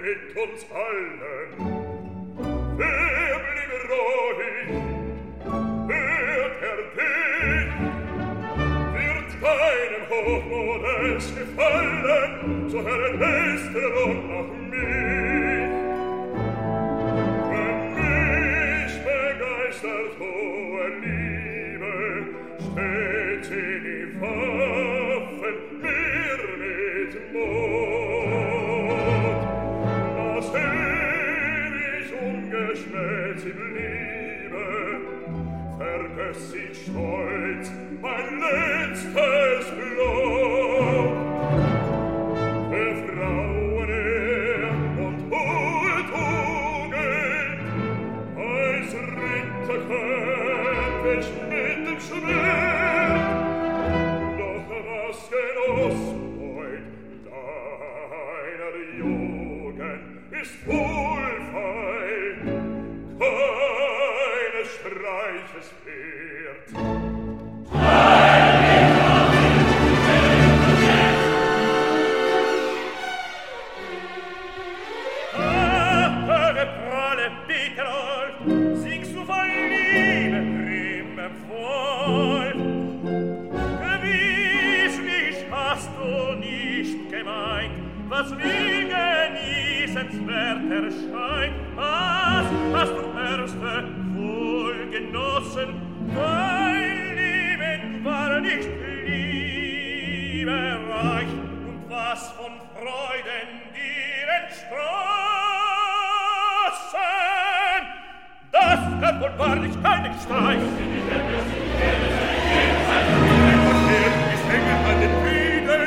mit uns allen. Wer blieb ruhig, hört dich, wird keinem Hochmut es gefallen, so höre Meister und auch mich. Wenn mich begeistert hohe Liebe, steht sie die Waffen mir mit Mut. Lass ewig ungeschmäht sie bliebe, vergöss ich stolz mein letztes Blut. Für Frauen und hohe Tugend, als Ritter kämpf ich mit dem Schwert. Doch was genoss heut deiner Jugend ist wohlfeil, keines Streiches fehrt. Singst du voll Liebe, immervoll? Gewisslich hast du nicht gemeint, was mir genießenswert erscheint. Was hast du erste wohl genossen? Dein Leben war nicht liebereich, und was von Freuden dir entsprossen, das kann wohl wahrlich keinen Streich. Die Welt ist hängen an den Füßen,